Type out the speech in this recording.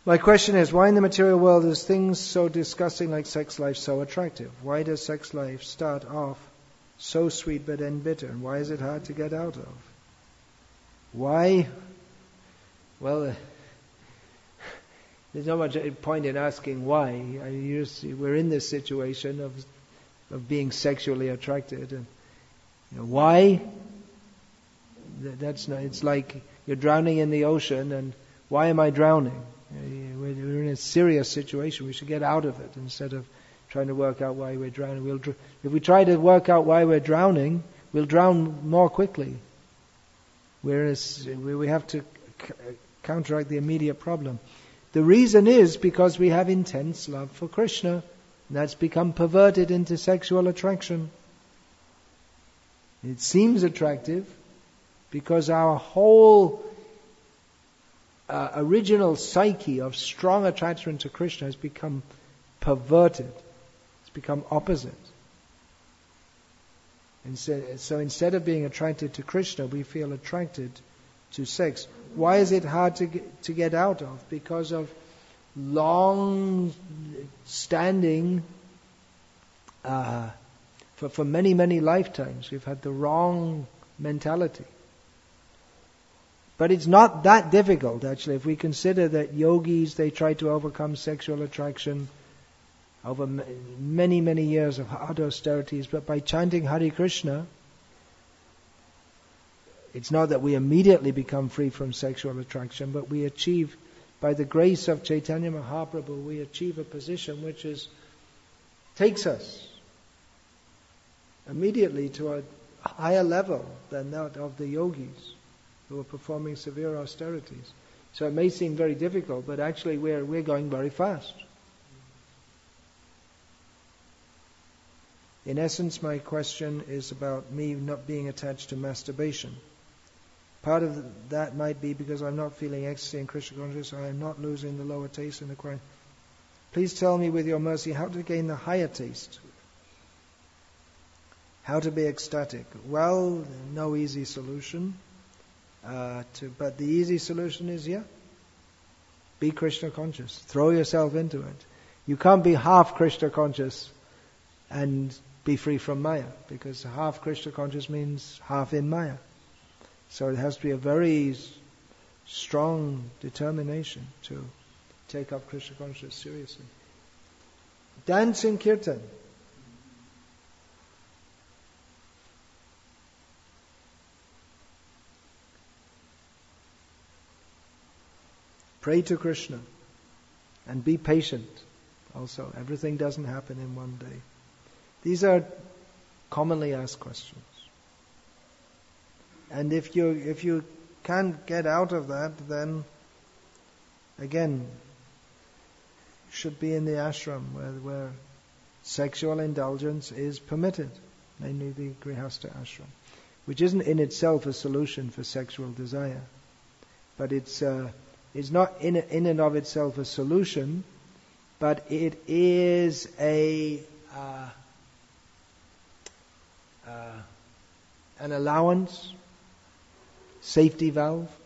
My question is, why in the material world is things so disgusting like sex life so attractive? Why does sex life start off so sweet but end bitter? And why is it hard to get out of? Why? Well, there's not much point in asking why. We're in this situation of being sexually attracted. And why? That's not. It's like you're drowning in the ocean, and why am I drowning? We're in a serious situation. We should get out of it instead of trying to work out why we're drowning. If we try to work out why we're drowning, we'll drown more quickly. We have to counteract the immediate problem. The reason is because we have intense love for Krishna, and that's become perverted into sexual attraction. It seems attractive because our whole original psyche of strong attachment to Krishna has become perverted. It's become opposite. And so instead of being attracted to Krishna, we feel attracted to sex. Why is it hard to get out of? Because of long-standing, for many, many lifetimes, we've had the wrong mentality. But it's not that difficult, actually. If we consider that yogis, they try to overcome sexual attraction over many, many years of hard austerities, but by chanting Hare Krishna, it's not that we immediately become free from sexual attraction, but we achieve, by the grace of Chaitanya Mahaprabhu, we achieve a position which takes us immediately to a higher level than that of the yogis who are performing severe austerities. So it may seem very difficult, but actually we're going very fast. In essence, my question is about me not being attached to masturbation. Part of that might be because I'm not feeling ecstasy and Krishna consciousness, I am not losing the lower taste and acquiring. Please tell me with your mercy how to gain the higher taste. How to be ecstatic. Well, no easy solution. But the easy solution is, be Krishna conscious. Throw yourself into it. You can't be half Krishna conscious and be free from Maya, because half Krishna conscious means half in Maya. So it has to be a very strong determination to take up Krishna consciousness seriously. Dance in Kirtan. Pray to Krishna and be patient also. Everything doesn't happen in one day. These are commonly asked questions. And if you can't get out of that, then again, you should be in the ashram where sexual indulgence is permitted, namely the Grihastha ashram, which isn't in itself a solution for sexual desire, but it's not in and of itself a solution, but it is an allowance, safety valve,